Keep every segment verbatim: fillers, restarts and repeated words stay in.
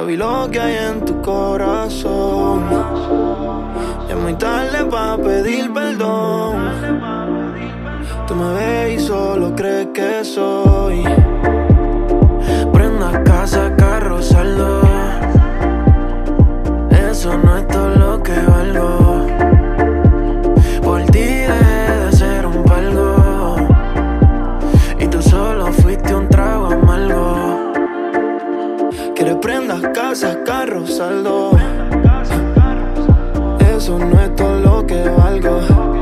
vi lo que hay en tu corazón. Ya es muy tarde pa' pedir perdón. Tú me ves y solo crees que soy prenda, casa, carro, saldo. Eso no es todo lo que valgo. Por ti dejé de ser un palgo y tú solo fuiste un trago amargo. Quieres prendas, casas, carros, saldo. Eso no es todo lo que valgo.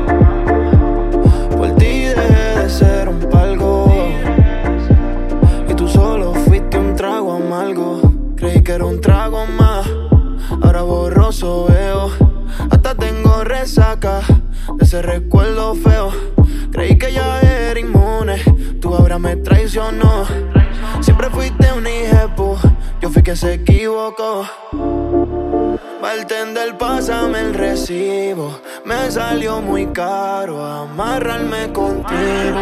Por ti dejé de ser un palgo y tú solo fuiste un trago amargo. Creí que era un trago más, ahora borroso veo. Hasta tengo resaca de ese recuerdo feo. Creí que ya era inmune, tú ahora me traicionó. Siempre fuiste un hijepu, yo fui que se equivocó. Bartender, pásame el recibo. Me salió muy caro amarrarme contigo.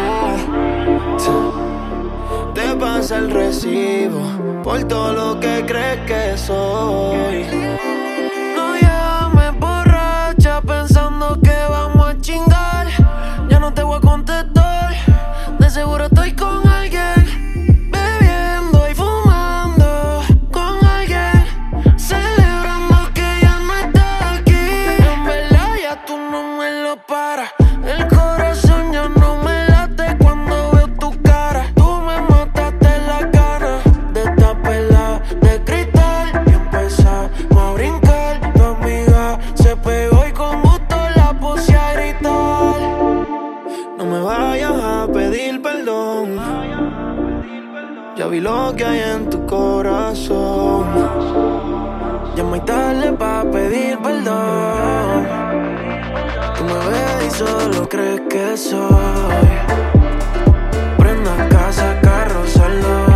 Te pasa el recibo por todo lo que crees que soy. No llames borracha pensando que vamos a chingar. Ya no te voy a contestar, de seguro estoy con alguien, bebiendo y fumando con alguien, celebrando que ya no estás aquí. En verdad ya tú no me lo paras, el corazón ya no me late cuando veo tu cara. Tú me mataste la gana de esta pelada de cristal y empezamos a brincar. Tu amiga se pegó y con gusto la puse a gritar. No me vayas a pedir perdón, ya vi lo que hay en tu corazón. Ya es muy tarde pa' pedir perdón. Tú me ves y solo crees que soy prenda, casa, carro, saldo.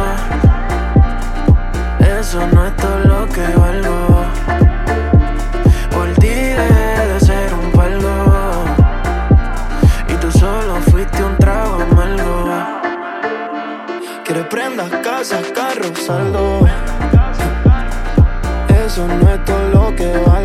Eso no es todo lo que valgo. Por ti dejé de ser un palgo y tú solo fuiste un trago amargo. Quieres prendas, casas, carros, saldo. Eso no es todo lo que valgo.